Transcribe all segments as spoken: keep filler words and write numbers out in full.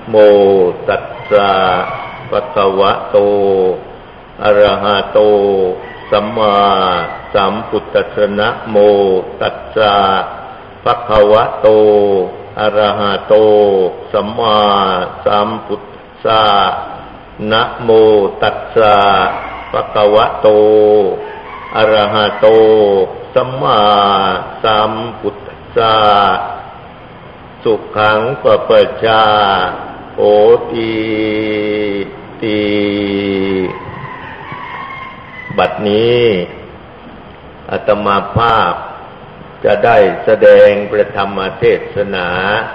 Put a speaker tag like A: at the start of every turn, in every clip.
A: โมตัสสะภะคะวะโตอะระหะโตสัมมาสัมพุทธัสสะนะโมตัสสะภะคะวะโตอะระหะโตสัมมาสัมพุทธัสสะนะโมตัสสะภะคะวะโตอะระหะโตสัมมาสัมพุทธัสสะสุขังปะปัจจาโหติติบัดนี้อาตมาภาพจะได้แสดงประธรรมเทศนา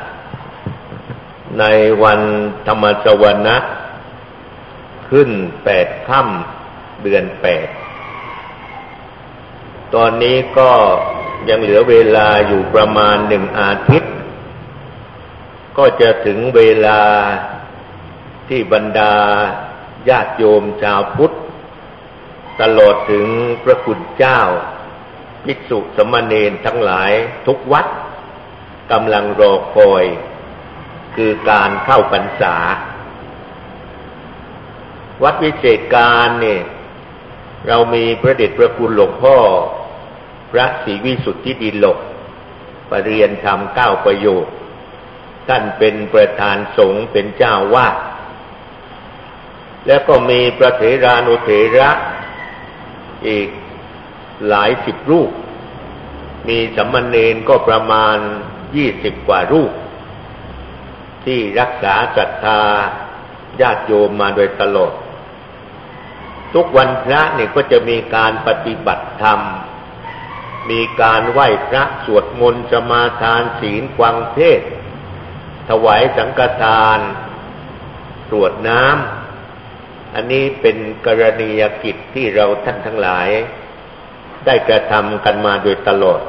A: ในวันธรรมสวนะขึ้นแปดค่ำเดือนแปดตอนนี้ก็ยังเหลือเวลาอยู่ประมาณหนึ่งอาทิตย์ก็จะถึงเวลาที่บรรดาญาติโยมชาวพุทธตลอดถึงพระคุณเจ้าภิกษุสามเณรทั้งหลายทุกวัดกำลังรอคอยคือการเข้าพรรษาวัดวิเศษการเนี่ยเรามีพระเดชพระคุณหลวงพ่อพระศรีวิสุทธิดิลกปริยนธรรมเก้าประโยคท่านเป็นประธานสงฆ์เป็นเจ้าวาดแล้วก็มีพระเถรานุเถระอีกหลายสิบรูปมีสามเณรก็ประมาณยี่สิบกว่ารูปที่รักษาศรัทธาญาติโยมมาโดยตลอดทุกวันพระนี่ก็จะมีการปฏิบัติธรรมมีการไหว้พระสวดมนต์สมาทานศีลฟังเทศน์ถวายสังฆทานกรวดน้ำอันนี้เป็นกรณียกิจที่เราท่านทั้งหลายได้กระทำกันมาโดยตลอด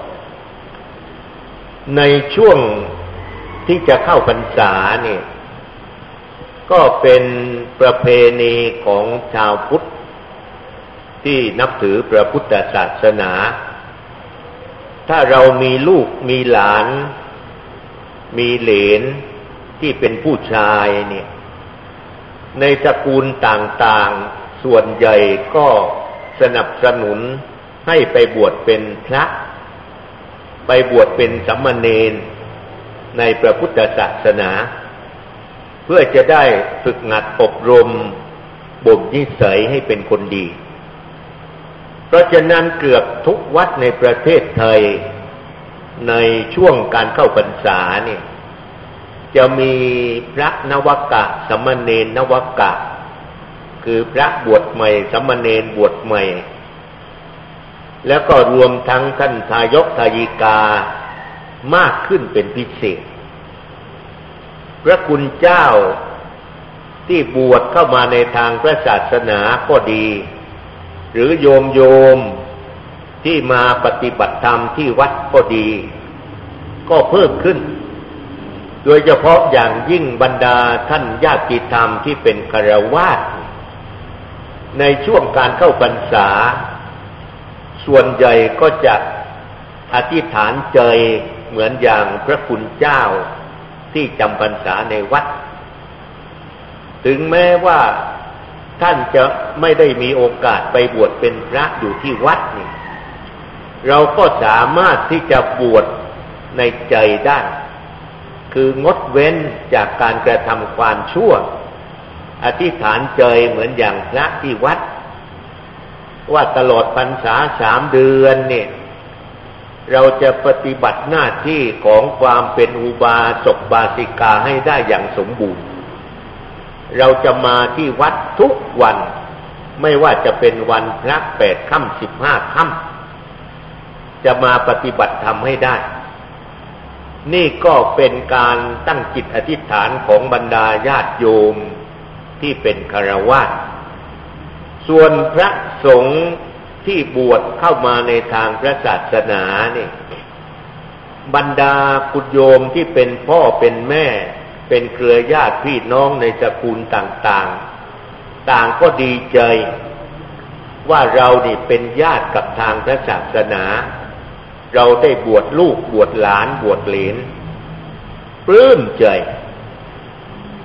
A: ในช่วงที่จะเข้าพรรษาเนี่ยก็เป็นประเพณีของชาวพุทธที่นับถือพระพุทธศาสนาถ้าเรามีลูกมีหลานมีเหลนที่เป็นผู้ชายเนี่ยในตระกูลต่างๆส่วนใหญ่ก็สนับสนุนให้ไปบวชเป็นพระไปบวชเป็นสามเณรในพระพุทธศาสนาเพื่อจะได้ฝึกหัดอบรมบ่มนิสัยให้เป็นคนดีเพราะฉะนั้นเกือบทุกวัดในประเทศไทยในช่วงการเข้าพรรษาเนี่ยจะมีพระนวกะสามเณรนวกะคือพระบวชใหม่สามเณรบวชใหม่แล้วก็รวมทั้งท่านทายกทายิกามากขึ้นเป็นพิเศษพระคุณเจ้าที่บวชเข้ามาในทางพระศาสนาก็ดีหรือโยมโยมที่มาปฏิบัติธรรมที่วัดก็ดีก็เพิ่มขึ้นโดยเฉพาะอย่างยิ่งบรรดาท่านญาติธรรมที่เป็นฆราวาสในช่วงการเข้าพรรษาส่วนใหญ่ก็จะอธิษฐานใจเหมือนอย่างพระคุณเจ้าที่จำพรรษาในวัดถึงแม้ว่าท่านจะไม่ได้มีโอกาสไปบวชเป็นพระอยู่ที่วัดนี่เราก็สามารถที่จะบวชในใจได้คืองดเว้นจากการกระทำความชั่วอธิษฐานใจเหมือนอย่างพระที่วัดว่าตลอดพรรษาสามเดือนเนี่ยเราจะปฏิบัติหน้าที่ของความเป็นอุบาสกบาสิกาให้ได้อย่างสมบูรณ์เราจะมาที่วัดทุกวันไม่ว่าจะเป็นวันพระแปดค่ำสิบห้าค่ำจะมาปฏิบัติธรรมให้ได้นี่ก็เป็นการตั้งจิตอธิษฐานของบรรดาญาติโยมที่เป็นฆราวาสส่วนพระสงฆ์ที่บวชเข้ามาในทางพระศาสนานี่บรรดาคุณโยมที่เป็นพ่อเป็นแม่เป็นเครือญาติพี่น้องในตระกูลต่างๆต่างก็ดีใจว่าเรานี่เป็นญาติกับทางพระศาสนาเราได้บวชลูกบวชหลานบวชเหลนปลื้มใจ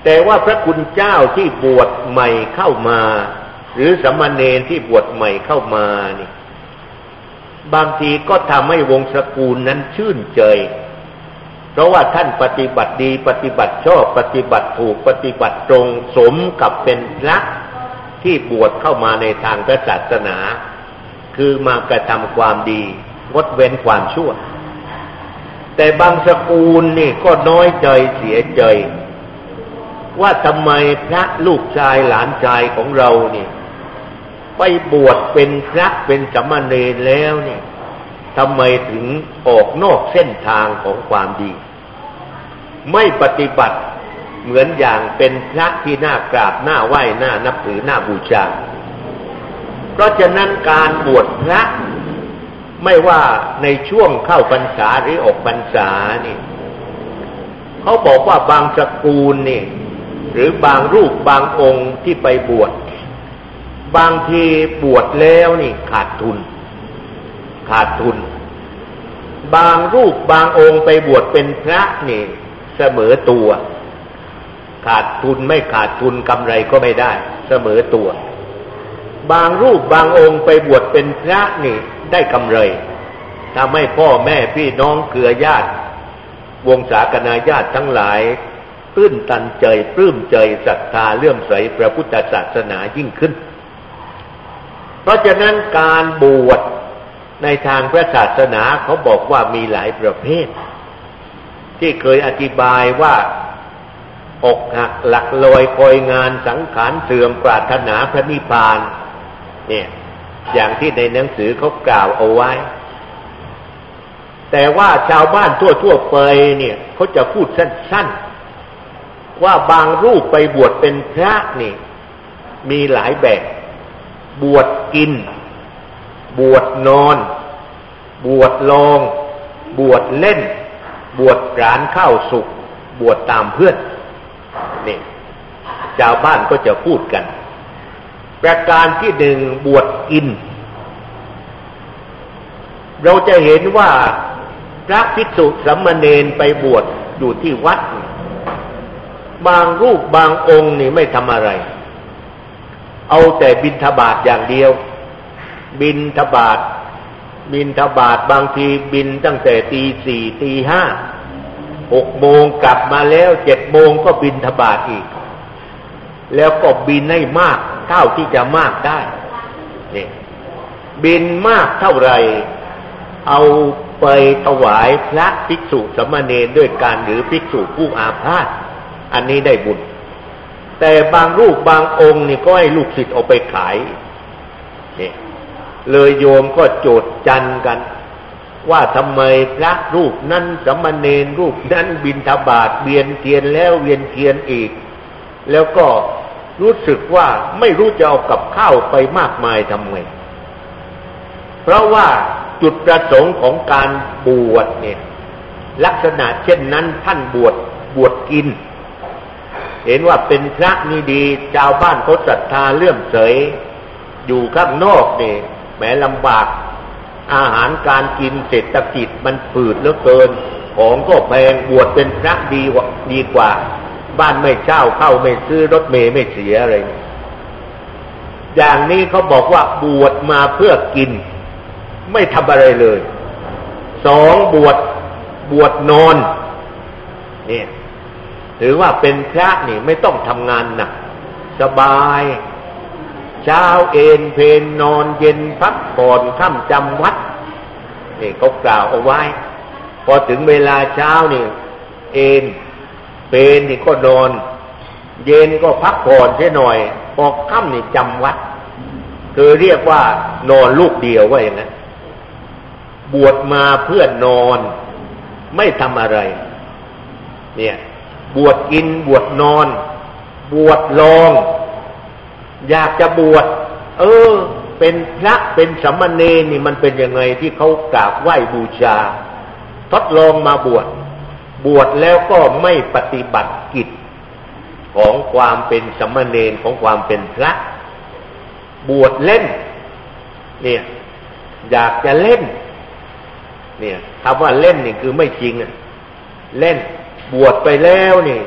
A: แต่ว่าพระคุณเจ้าที่บวชใหม่เข้ามาหรือสามเณรที่บวชใหม่เข้ามานี่บางทีก็ทำให้วงศ์ตระกูลนั้นชื่นใจเพราะว่าท่านปฏิบัติดีปฏิบัติชอบปฏิบัติถูกปฏิบัติตรงสมกับเป็นพระที่บวชเข้ามาในทางพระศาสนาคือมากระทำความดีงดเว้นความชั่วแต่บางตระกูลนี่ก็น้อยใจเสียใจว่าทำไมพระลูกชายหลานชายของเรานี่ไปบวชเป็นพระเป็นสามเณรแล้วนี่ทำไมถึงออกนอกเส้นทางของความดีไม่ปฏิบัติเหมือนอย่างเป็นพระที่น่ากราบน่าไหว้น่านับถือน่าบูชาเพราะฉะนั้นการบวชพระไม่ว่าในช่วงเข้าพรรษาหรือออกพรรษานี่เขาบอกว่าบางตระกูลนี่หรือบางรูปบางองค์ที่ไปบวชบางทีบวชแล้วนี่ขาดทุนขาดทุนบางรูปบางองค์ไปบวชเป็นพระนี่เสมอตัวขาดทุนไม่ขาดทุนกำไรก็ไม่ได้เสมอตัวบางรูปบางองค์ไปบวชเป็นพระนี่ได้กำไรทำให้พ่อแม่พี่น้องเครือญาติวงศาคณาญาติทั้งหลายตื้นตันใจปลื้มใจศรัทธาเลื่อมใสพระพุทธศาสนายิ่งขึ้นเพราะฉะนั้นการบวชในทางพระศาสนาเขาบอกว่ามีหลายประเภทที่เคยอธิบายว่าอกหักหลักลอยคอยงานสังขารเสื่อมปรารถนาพระนิพพานเนี่ยอย่างที่ในหนังสือเขากล่าวเอาไว้แต่ว่าชาวบ้านทั่วๆไปเนี่ยเขาจะพูดสั้นๆว่าบางรูปไปบวชเป็นพระนี่มีหลายแบบบวชกินบวชนอนบวชลองบวชเล่นบวชกรานข้าวสุกบวชตามเพื่อนนี่ชาวบ้านก็จะพูดกันประการที่หนึ่งบวชกินเราจะเห็นว่าพระภิกษุสามเณรไปบวชอยู่ที่วัดบางรูปบางองค์นี่ไม่ทำอะไรเอาแต่บิณฑบาตอย่างเดียวบิณฑบาตบิณฑบาตบางทีบินตั้งแต่ตีสี่ตีห้าหกโมงกลับมาแล้วเจ็ดโมงก็บิณฑบาตอีกแล้วก็บินให้มากเท่าที่จะมากได้นี่บินมากเท่าไหร่เอาไปถวายพระภิกษุสามเณรด้วยการหรือภิกษุผู้อาพาธอันนี้ได้บุญแต่บางรูปบางองค์นี่ก็ให้ลูกศิษย์เอาไปขายนี่เลยโยมก็โจทย์จันกันว่าทำไมพระรูปนั้นสามเณรรูปนั้นบิณฑบาตเวียนเทียนแล้วเวียนเทียนอีกแล้วก็รู้สึกว่าไม่รู้จะเอากับข้าวไปมากมายทำไงเพราะว่าจุดประสงค์ของการบวชเนี่ยลักษณะเช่นนั้นท่านบวชบวชกินเห็นว่าเป็นพระนี่ดีชาวบ้านเขาศรัทธาเลื่อมใสอยู่ข้างนอกนี่แหมลำบากอาหารการกินเศรษฐกิจมันฝืดเหลือเกินของก็แพงบวชเป็นพระดีกว่าดีกว่าบ้านไม่เช่าเข้าไม่ซื้อรถเมล์ไม่เสียอะไรอย่างนี้เขาบอกว่าบวชมาเพื่อกินไม่ทำอะไรเลยสองบวชบวชนอนเนี่ยถือว่าเป็นพระนี่ไม่ต้องทำงานหนักสบายเช้าเอนเพลนอนเย็นพักผ่อนค่ำจำวัดนี่เขากล่าวเอาไว้พอถึงเวลาเช้านี่เอนเพลนนี่ก็นอนเย็นก็พักผ่อนเสียหน่อยพอค่ำนี่จำวัดคือเรียกว่านอนลูกเดียวว่าอย่างนั้นบวชมาเพื่อนอนไม่ทำอะไรเนี่ยบวชกินบวชนอนบวชลองอยากจะบวชเออเป็นพระเป็นสามเณรนี่มันเป็นยังไงที่เขากราบไหว้บูชาทดลองมาบวชบวชแล้วก็ไม่ปฏิบัติกิจของความเป็นสามเณรของความเป็นพระบวชเล่นเนี่ยอยากจะเล่นเนี่ยคำว่าเล่นนี่คือไม่จริงอ่ะเล่นบวชไปแล้วนี่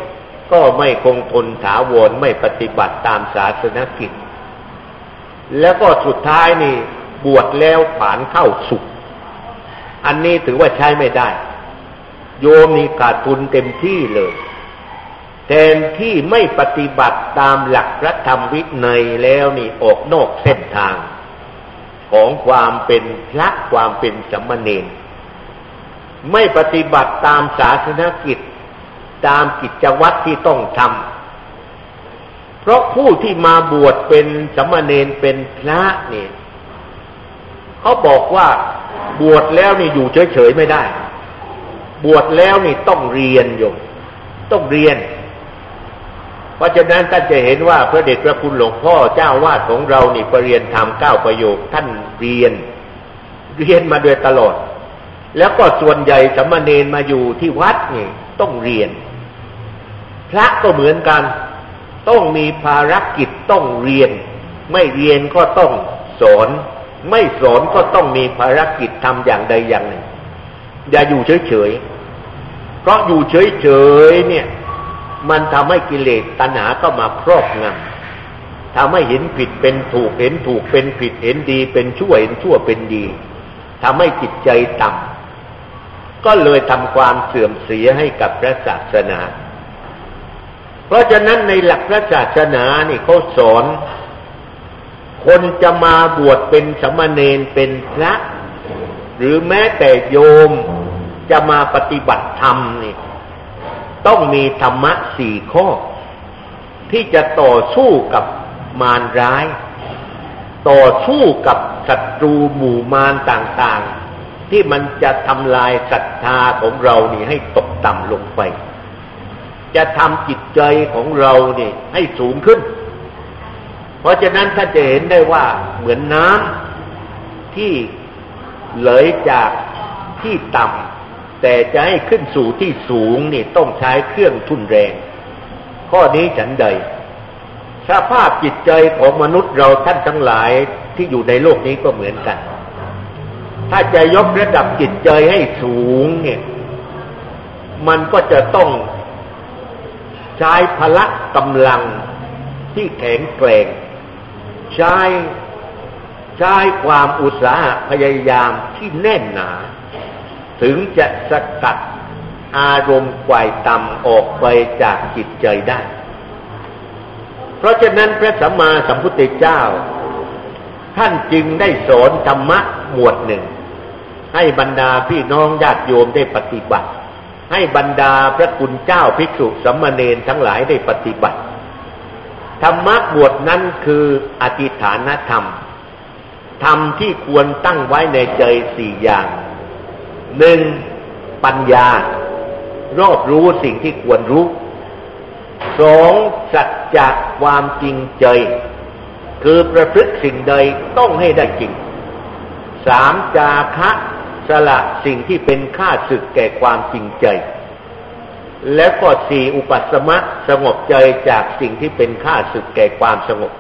A: ก็ไม่คงทนถาวรไม่ปฏิบัติตามศาสนกิจแล้วก็สุดท้ายนี่บวชแล้วผานเข้าสุขอันนี้ถือว่าใช้ไม่ได้โยมนี่ขาดทุนเต็มที่เลยแทนที่ไม่ปฏิบัติตามหลักพระธรรมวินัยแล้วนี่ออกนอกเส้นทางของความเป็นพระความเป็นสามเณรไม่ปฏิบัติตามศาสนกิจตามกิจวัตรที่ต้องทำเพราะผู้ที่มาบวชเป็นสามเณรเป็นพระนี่เขาบอกว่าบวชแล้วนี่อยู่เฉยๆไม่ได้บวชแล้วนี่ต้องเรียนโยมต้องเรียนเพราะฉะนั้นท่านจะเห็นว่าพระเดชพระคุณหลวงพ่อเจ้าวาดของเรานี่ปรริญญาธรรมเก้าประโยคท่านเรียนเรียนมาโดยตลอดแล้วก็ส่วนใหญ่สามเณรมาอยู่ที่วัดนี่ต้องเรียนพระก็เหมือนกันต้องมีภารกิจต้องเรียนไม่เรียนก็ต้องสอนไม่สอนก็ต้องมีภารกิจทำอย่างใดอย่างหนึ่งอย่าอยู่เฉยๆเพราะอยู่เฉยๆเนี่ยมันทำให้กิเลสตัณหาก็มาครอบงำทำให้เห็นผิดเป็นถูกเห็นถูกเป็นผิดเห็นดีเป็นชั่วเห็นชั่วเป็นดีทำให้จิตใจต่ำก็เลยทำความเสื่อมเสียให้กับพระศาสนาเพราะฉะนั้นในหลักพระศาสนานี่เขาสอนคนจะมาบวชเป็นสามเณรเป็นพระหรือแม้แต่โยมจะมาปฏิบัติธรรมนี่ต้องมีธรรมะสี่ข้อที่จะต่อสู้กับมารร้ายต่อสู้กับศัตรูหมู่มารต่างๆที่มันจะทำลายศรัทธาของเรานี่ให้ตกต่ำลงไปจะทำจิตใจของเรานี่ให้สูงขึ้นเพราะฉะนั้นท่านจะเห็นได้ว่าเหมือนน้ำที่ไหลจากที่ต่ำแต่จะให้ขึ้นสู่ที่สูงนี่ต้องใช้เครื่องทุ่นแรงข้อนี้ฉันใดสภาพจิตใจของมนุษย์เราท่านทั้งหลายที่อยู่ในโลกนี้ก็เหมือนกันถ้าจะยกระดับจิตใจให้สูงเนี่ยมันก็จะต้องใช้พละกำลังที่แข็งแกร่งใช้ใช้ความอุตสาหะพยายามที่แน่นหนาถึงจะสกัดอารมณ์ฝ่ายต่ำออกไปจากจิตใจได้เพราะฉะนั้นพระสัมมาสัมพุทธเจ้าท่านจึงได้สอนธรรมะหมวดหนึ่งให้บรรดาพี่น้องญาติโยมได้ปฏิบัติให้บรรดาพระคุณเจ้าภิกษุสามเณรทั้งหลายได้ปฏิบัติธรรมะบทนั้นคืออธิฐานธรรมธรรมที่ควรตั้งไว้ในใจสี่อย่างหนึ่งปัญญารอบรู้สิ่งที่ควรรู้สองสัจจะความจริงใจคือประพฤติสิ่งใดต้องให้ได้จริงสามจาคะสละสิ่งที่เป็นข้าศึกแก่ความจริงใจแล้วก็สี่อุปัสสมะสงบใจจากสิ่งที่เป็นข้าศึกแก่ความสงบ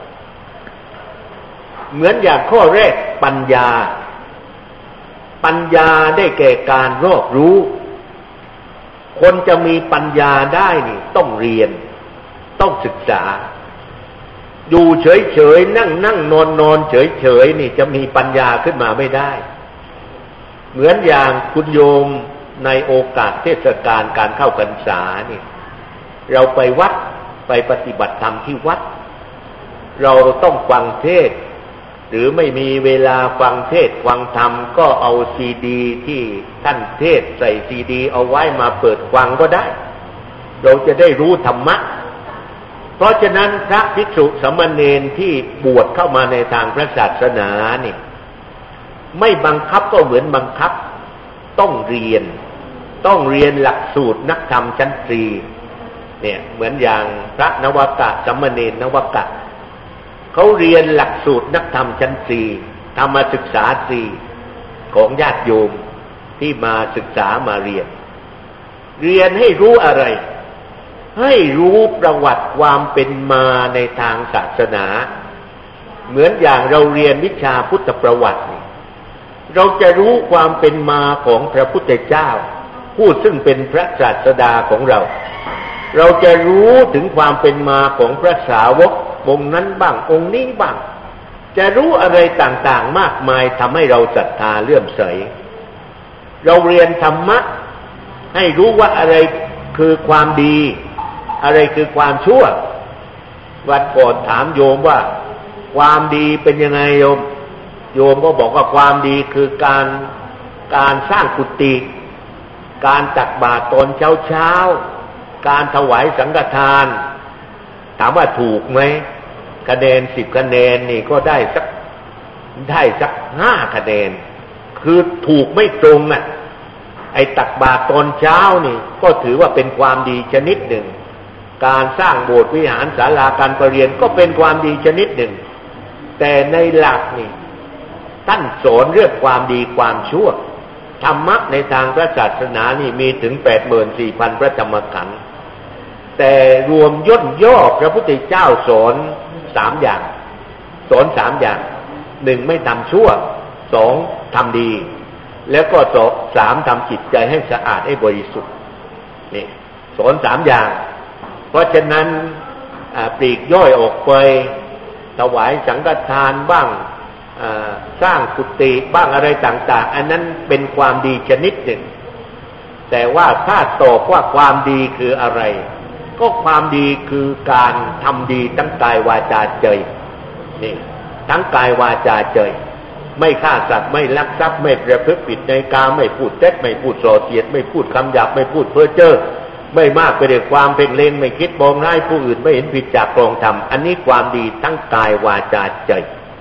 A: เหมือนอย่างข้อแรกปัญญาปัญญาได้แก่การรอบรู้คนจะมีปัญญาได้นี่ต้องเรียนต้องศึกษาอยู่เฉยๆนั่งนั่งนอนนอนเฉยๆนี่จะมีปัญญาขึ้นมาไม่ได้เหมือนอย่างคุณโยมในโอกาสเทศกาลการเข้าพรรษานี่เราไปวัดไปปฏิบัติธรรมที่วัดเราต้องฟังเทศน์หรือไม่มีเวลาฟังเทศน์ฟังธรรมก็เอาซีดีที่ท่านเทศน์ใส่ซีดีเอาไว้มาเปิดฟังก็ได้เราจะได้รู้ธรรมะเพราะฉะนั้นพระภิกษุสามเณรที่บวชเข้ามาในทางพระศาสนานี่ไม่บังคับก็เหมือนบังคับต้องเรียนต้องเรียนหลักสูตรนักธรรมชั้นตรีเนี่ยเหมือนอย่างพระนวกะสามเณรนวกะเขาเรียนหลักสูตรนักธรรมชั้นตรีธรรมศึกษาตรีของญาติโยมที่มาศึกษามาเรียนเรียนให้รู้อะไรให้รู้ประวัติความเป็นมาในทางศาสนาเหมือนอย่างเราเรียนวิชาพุทธประวัติเราจะรู้ความเป็นมาของพระพุทธเจ้าผู้ซึ่งเป็นพระศาสดาของเราเราจะรู้ถึงความเป็นมาของพระสาวกองค์นั้นบ้างองค์นี้บ้างจะรู้อะไรต่างๆมากมายทำให้เราศรัทธาเลื่อมใสเราเรียนธรรมะให้รู้ว่าอะไรคือความดีอะไรคือความชั่ววันก่อนถามโยมว่าความดีเป็นยังไงโยมโยมก็บอกว่าความดีคือการการสร้างกุฏิการตักบาตรตอนเช้าๆการถวายสังฆทานถามว่าถูกไหมคะแนนสิบคะแนนนี่ก็ได้สักได้สักห้าคะแนนคือถูกไม่ตรงอ่ะไอ้ตักบาตรตอนเช้านี่ก็ถือว่าเป็นความดีชนิดหนึ่งการสร้างโบสถ์วิหารศาลาการประเรียนก็เป็นความดีชนิดหนึ่งแต่ในหลักนี่ท่านสอนเรื่องความดีความชั่วธรรมะในทางพระศาสนานี่มีถึง แปดหมื่นสี่พัน พระธรรมขันธ์แต่รวมย่นย่อพระพุทธเจ้าสอนสามอย่างสอนสามอย่างหนึ่งไม่ทำชั่วสองทำดีแล้วก็สามทำจิตใจให้สะอาดให้บริสุทธิ์นี่สอนสามอย่างเพราะฉะนั้นปลีกย่อยออกไปถวายสังฆทานบ้างสร้างกุฏิบ้างอะไรต่างๆอันนั้นเป็นความดีชนิดหนึ่งแต่ว่าถ้าตอบว่าความดีคืออะไรก็ความดีคือการทำดีทั้งกายวาจาใจนี่ทั้งกายวาจาใจไม่ฆ่าสัตว์ไม่ลักทรัพย์ไม่ประพฤติผิดในกามไม่พูดเท็จไม่พูดส่อเสียดไม่พูดคำหยาบไม่พูดเพ้อเจ้อไม่มากไปด้วยความเพ่งเล็งไม่คิดมองร้ายผู้อื่นไม่เห็นผิดจากกองธรรมอันนี้ความดีทั้งกายวาจาใจ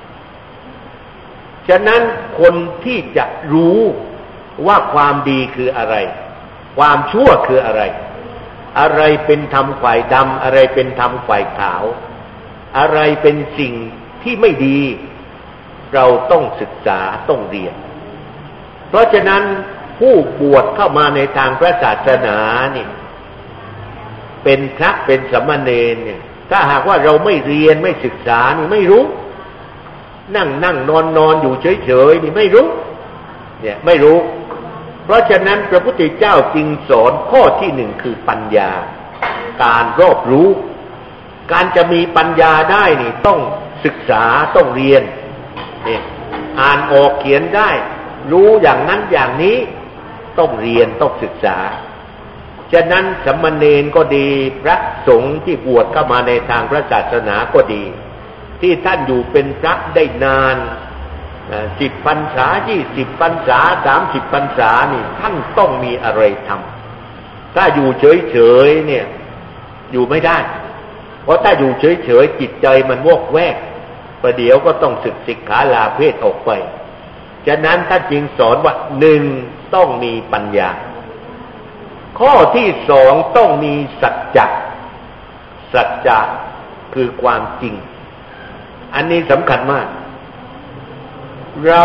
A: ฉะนั้นคนที่จะรู้ว่าความดีคืออะไรความชั่วคืออะไรอะไรเป็นธรรมฝ่ายดำอะไรเป็นธรรมฝ่ายขาวอะไรเป็นสิ่งที่ไม่ดีเราต้องศึกษาต้องเรียนเพราะฉะนั้นผู้บวชเข้ามาในทางพระศาสนานี่เป็นพระเป็นสามเณรเนี่ยถ้าหากว่าเราไม่เรียนไม่ศึกษานี่ไม่รู้นั่งนั่งนอนนอนอยู่เฉยๆนี่ไม่รู้เนี่ยไม่รู้เพราะฉะนั้นพระพุทธเจ้าจึงสอนข้อที่หนึ่งคือปัญญาการรอบรู้การจะมีปัญญาได้นี่ต้องศึกษาต้องเรียนนี่อ่านออกเขียนได้รู้อย่างนั้นอย่างนี้ต้องเรียนต้องศึกษาฉะนั้นสามเณรก็ดีพระสงฆ์ที่บวชเข้ามาในทางพระศาสนาก็ดีที่ท่านอยู่เป็นพระได้นานสิบพรรษายี่สิบพรรษาสามสิบพรรษานี่ท่านต้องมีอะไรทำถ้าอยู่เฉยๆเนี่ยอยู่ไม่ได้เพราะถ้าอยู่เฉยๆจิตใจมันวอกแวกประเดี๋ยวก็ต้องสึกสิกขาลาเพศออกไปฉะนั้นท่านจึงสอนว่าหนึ่งต้องมีปัญญาข้อที่สองต้องมีสัจจะสัจจะคือความจริงอันนี้สำคัญมากเรา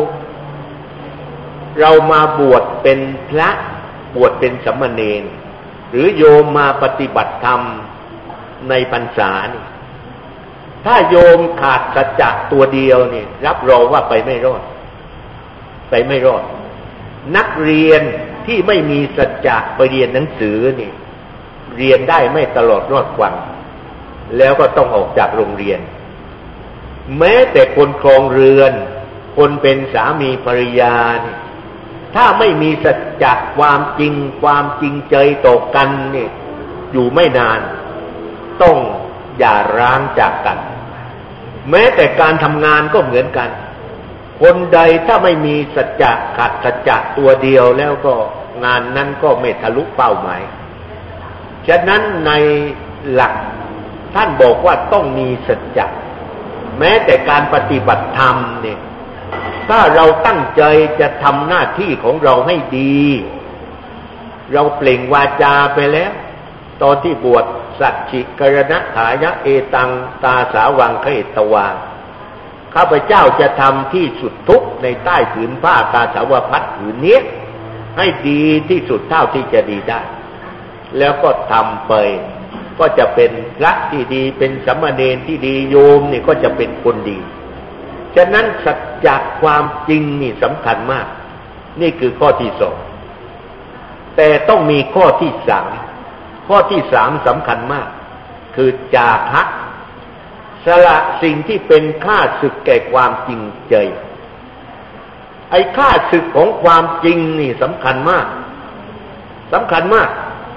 A: เรามาบวชเป็นพระบวชเป็นสามเณรหรือโยมมาปฏิบัติธรรมในพรรษานี่ถ้าโยมขาดสัจจะตัวเดียวนี่รับรองว่าไปไม่รอดไปไม่รอดนักเรียนที่ไม่มีสัจจะไปเรียนหนังสือนี่เรียนได้ไม่ตลอดรอดฟังแล้วก็ต้องออกจากโรงเรียนแม้แต่คนครองเรือนคนเป็นสามีภรรยานี่ถ้าไม่มีสัจจะความจริงความจริงใจต่อกันนี่อยู่ไม่นานต้องหย่าร้างจากกันแม้แต่การทำงานก็เหมือนกันคนใดถ้าไม่มีสัจจะขาดสัจจะตัวเดียวแล้วก็งานนั้นก็ไม่ทะลุเป้าหมายฉะนั้นในหลักท่านบอกว่าต้องมีสัจจะแม้แต่การปฏิบัติธรรมเนี่ยถ้าเราตั้งใจจะทำหน้าที่ของเราให้ดีเราเปล่งวาจาไปแล้วตอนที่บวชสัจฉิกรณถายะเอตังตาสาวังเขตวาข้าพเจ้าจะทำที่สุดทุกในใต้ผืนผ้าตาสาวพัดผืนนี้ให้ดีที่สุดเท่าที่จะดีได้แล้วก็ทำไปก็จะเป็นพระที่ดีเป็นสามเณรที่ดีโยมนี่ก็จะเป็นคนดีฉะนั้นสัจจะความจริงนี่สำคัญมากนี่คือข้อที่สองแต่ต้องมีข้อที่สามขข้อที่สามสำคัญมากคือจาคะสละสิ่งที่เป็นข้าศึกแก่ความจริงใจไอ้ข้าศึกของความจริงนี่สำคัญมากสำคัญมาก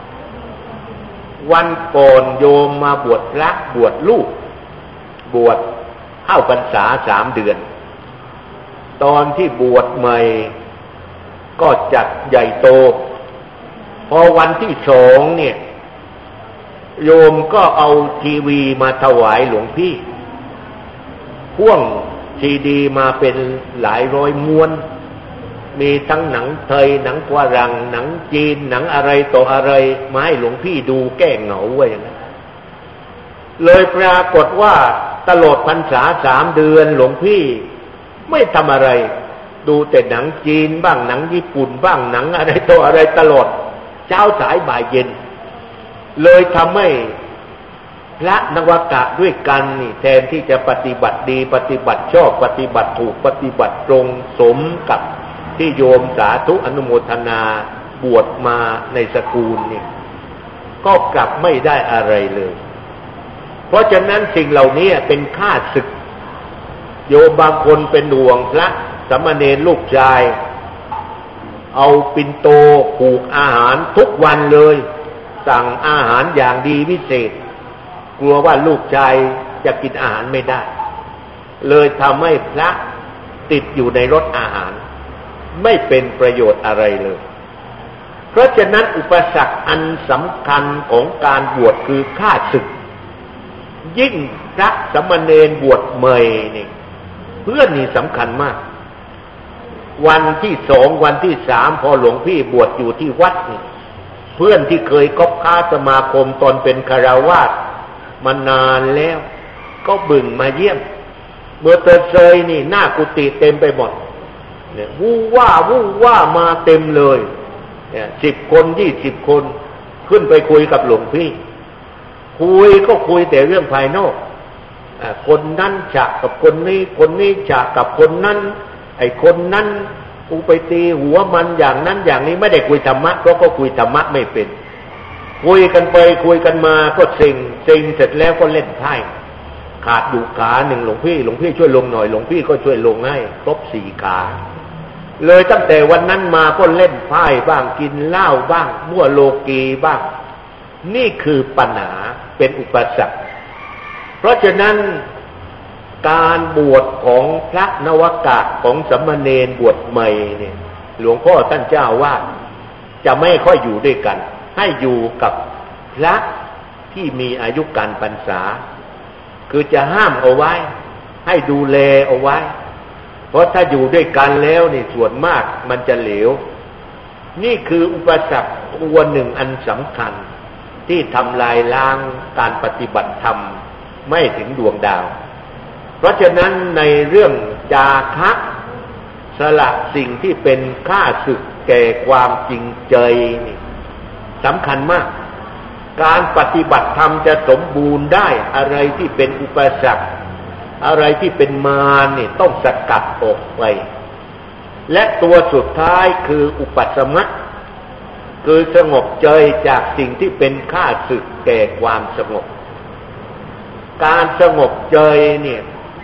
A: วันก่อนโยมมาบวชพระบวชลูกบวชเข้าพรรษาสามเดือนตอนที่บวชใหม่ก็จัดใหญ่โตพอวันที่สองเนี่ยโยมก็เอาทีวีมาถวายหลวงพี่พ่วงซีดีมาเป็นหลายร้อยม้วนมีทั้งหนังไทยหนังฝรั่งหนังจีนหนังอะไรต่ออะไรมาให้หลวงพี่ดูแก้เหงาไว้อย่างนั้นเลยปรากฏว่าตลอดพรรษาสามเดือนหลวงพี่ไม่ทำอะไรดูแต่หนังจีนบ้างหนังญี่ปุ่นบ้างหนังอะไรต่ออะไรตลอดเช้าสายบ่ายเย็นเลยทำให้พระนวากะด้วยกันนี่แทนที่จะปฏิบัติดีปฏิบัติชอบปฏิบัติถูกปฏิบัติตรงสมกับที่โยมสาธุอนุโมทนาบวชมาในสกุลนี่ก็กลับไม่ได้อะไรเลยเพราะฉะนั้นสิ่งเหล่านี้เป็นข้าศึกโยมบางคนเป็นห่วงพระสามเณรลูกชายเอาปิ่นโตผูกอาหารทุกวันเลยสั่งอาหารอย่างดีพิเศษกลัวว่าลูกชายจะกินอาหารไม่ได้เลยทำให้พระติดอยู่ในรสอาหารไม่เป็นประโยชน์อะไรเลยเพราะฉะนั้นอุปสรรคอันสำคัญของการบวชคือข้าศึกยิ่งพระสามเณรบวชใหม่นี่เพื่อนนี่สำคัญมากวันที่สองวันที่สามพอหลวงพี่บวชอยู่ที่วัดนี่เพื่อนที่เคยคบค้าสมาคมตอนเป็นคฤหัสถ์มานานแล้วก็บึ่งมาเยี่ยมเมื่อเตอเซยนี่หน้ากุฏิเต็มไปหมดเนี่ยวู้ว่าวู้ว่ามาเต็มเลยเนี่ยสิบคนยี่สิบคนขึ้นไปคุยกับหลวงพี่คุยก็คุยแต่เรื่องภายนอกอ่าคนนั้นฉะกับคนนี้คนนี้ฉะกับคนนั้นไอ้คนนั้นกูไปตีหัวมันอย่างนั้นอย่างนี้ไม่ได้คุยธรรมะเพราะก็คุยธรรมะไม่เป็นคุยกันไปคุยกันมาก็เซ็งเซ็งเสร็จแล้วก็เล่นไพ่ขาดอยู่ขาหนึ่งหลวงพี่หลวงพี่ช่วยลงหน่อยหลวงพี่ก็ช่วยลงให้ครบสี่ขาเลยตั้งแต่วันนั้นมาก็เล่นไพ่บ้างกินเหล้าบ้างมั่วโลกีบ้างนี่คือปัญหาเป็นอุปสรรคเพราะฉะนั้นการบวชของพระนวากะของสามเณรบวชใหม่เนี่ยหลวงพ่อท่านเจ้าว่าจะไม่ค่อยอยู่ด้วยกันให้อยู่กับพระที่มีอายุการพรรษาคือจะห้ามเอาไว้ให้ดูแลเอาไว้เพราะถ้าอยู่ด้วยกันแล้วนี่ส่วนมากมันจะเหลวนี่คืออุปสรรคตัวหนึ่งอันสำคัญที่ทำลายล้างการปฏิบัติธรรมไม่ถึงดวงดาวเพราะฉะนั้นในเรื่องจาคะสละสิ่งที่เป็นข้าศึกแก่ความจริงใจนี่สำคัญมากการปฏิบัติธรรมจะสมบูรณ์ได้อะไรที่เป็นอุปสรรคอะไรที่เป็นมารนี่ต้องสกัดออกไปและตัวสุดท้ายคืออุปัสสมะคือสงบใจจากสิ่งที่เป็นข้าศึกแก่ความสงบการสงบใจเนี่ย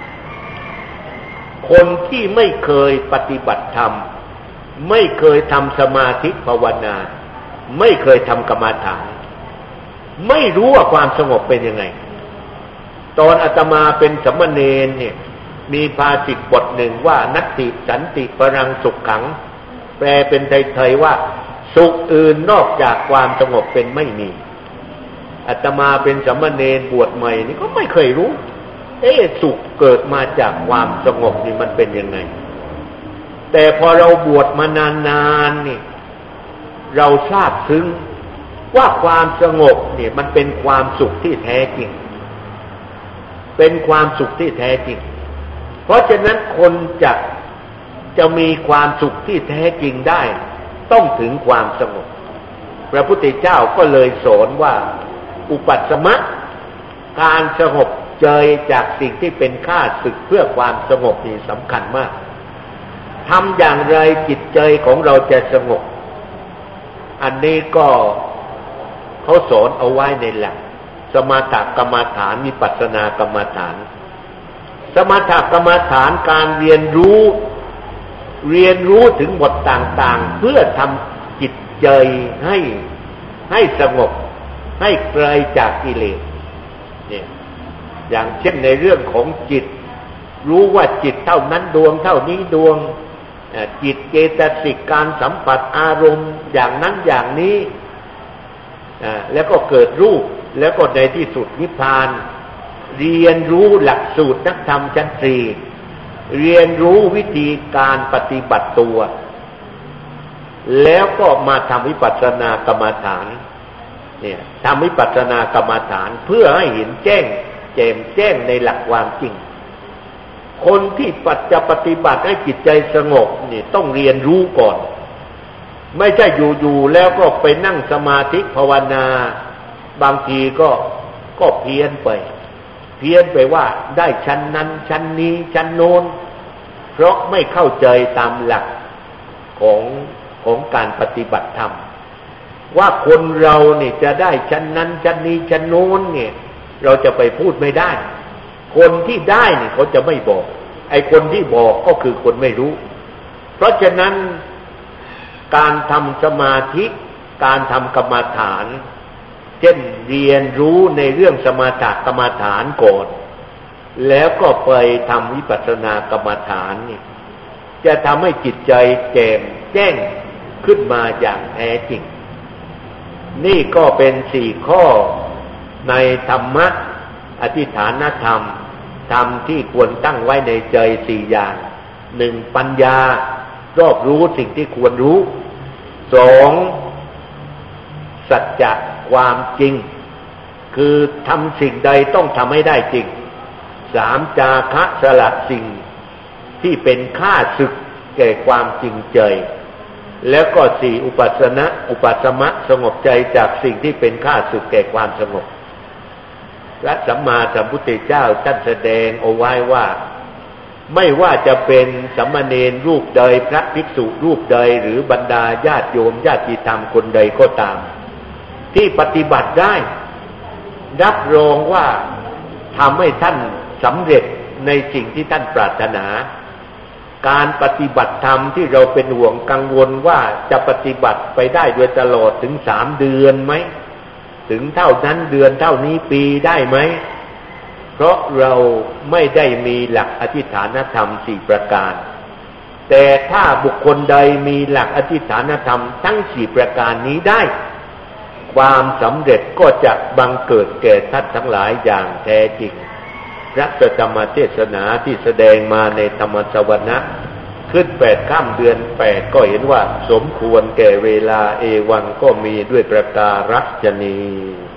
A: คนที่ไม่เคยปฏิบัติธรรมไม่เคยทำสมาธิภาวนาไม่เคยทำกรรมฐานไม่รู้ว่าความสงบเป็นยังไงตอนอาตมาเป็นสามเณรเนี่ยมีภาษิตบทหนึ่งว่านัตติสันติปรังสุขขังแปลเป็นไทยๆว่าสุขอื่นนอกจากความสงบเป็นไม่มีอาตมาเป็นสามเณรบวชใหม่นี่ก็ไม่เคยรู้เอ๊ะสุขเกิดมาจากความสงบนี่มันเป็นยังไงแต่พอเราบวชมานานๆนี่เราทราบซึ้งว่าความสงบเนี่ยมันเป็นความสุขที่แท้จริงเป็นความสุขที่แท้จริงเพราะฉะนั้นคนจะจะมีความสุขที่แท้จริงได้ต้องถึงความสงบพระพุทธเจ้าก็เลยสอนว่าอุปัสสมะการสงบใจจากสิ่งที่เป็นข้าศึกเพื่อความสงบนี่สำคัญมากทำอย่างไรจิตใจของเราจะสงบอันนี้ก็เขาสอนเอาไว้ในหลักสมถกรรมฐานวิปัสสนากรรมฐานสมถกรรมฐานการเรียนรู้เรียนรู้ถึงบทต่างๆเพื่อทำจิตใจให้ให้สงบให้ไกลจากกิเลสเนี่ยอย่างเช่นในเรื่องของจิตรู้ว่าจิตเท่านั้นดวงเท่านี้ดวงจิตเจตสิกการสัมผัสอารมณ์อย่างนั้นอย่างนี้แล้วก็เกิดรูปแล้วก็ในที่สุดนิพพานเรียนรู้หลักสูตรนักธรรมชั้นสี่เรียนรู้วิธีการปฏิบัติตัวแล้วก็มาทำวิปัสสนากรรมฐานเนี่ยทำวิปัสสนากรรมฐานเพื่อให้เห็นแจ้งแจ่มแจ้งในหลักความจริงคนที่ปัจจะปฏิบัติให้จิตใจสงบนี่ต้องเรียนรู้ก่อนไม่ใช่อยู่ๆแล้วก็ไปนั่งสมาธิภาวนาบางทีก็ก็เพี้ยนไปเพี้ยนไปว่าได้ชั้นนั้นชั้นนี้ชั้นโน้นเพราะไม่เข้าใจตามหลักของของการปฏิบัติธรรมว่าคนเราเนี่ยจะได้ชั้นนั้นชั้นนี้ชั้นโน้นเนี่ยเราจะไปพูดไม่ได้คนที่ได้เนี่ยเขาจะไม่บอกไอ้คนที่บอกก็คือคนไม่รู้เพราะฉะนั้นการทำสมาธิการทำกรรมฐานเช่นเรียนรู้ในเรื่องสมถกรรมฐานก่อนแล้วก็ไปทำวิปัสสนากรรมฐานนี่จะทำให้จิตใจแจ่มแจ้งขึ้นมาอย่างแท้จริงนี่ก็เป็นสี่ข้อในธรรมะอธิฐานธรรมธรรมที่ควรตั้งไว้ในใจสี่อย่างหนึ่งปัญญารอบรู้สิ่งที่ควรรู้สองสัจจะความจริงคือทำสิ่งใดต้องทำให้ได้จริงสามจาคะสละสิ่งที่เป็นข้าศึกแก่ความจริงใจแล้วก็สี่อุปัสสนะอุปัสสมะสงบใจจากสิ่งที่เป็นข้าศึกแก่ความสงบพระสัมมาสัมพุทธเจ้าท่านแสดงเอาไว้ว่าไม่ว่าจะเป็นสามเณรรูปใดพระภิกษุรูปใดหรือบรรดาญาติโยมญาติธรรมคนใดก็ตามที่ปฏิบัติได้รับรองว่าทำให้ท่านสำเร็จในสิ่งที่ท่านปรารถนาการปฏิบัติธรรมที่เราเป็นห่วงกังวลว่าจะปฏิบัติไปได้โดยตลอดถึงสามเดือนไหมถึงเท่านั้นเดือนเท่านี้ปีได้ไหมเพราะเราไม่ได้มีหลักอธิฐานธรรมสี่ประการแต่ถ้าบุคคลใดมีหลักอธิฐานธรรมทั้งสี่ประการนี้ได้ความสำเร็จก็จะบังเกิดแก่ท่านทั้งหลายอย่างแท้จริงพระธรรมเทศนาที่แสดงมาในธรรมสวนะขึ้นแปดค่ำเดือนแปดก็เห็นว่าสมควรแก่เวลาเอวังก็มีด้วยประการฉะนี้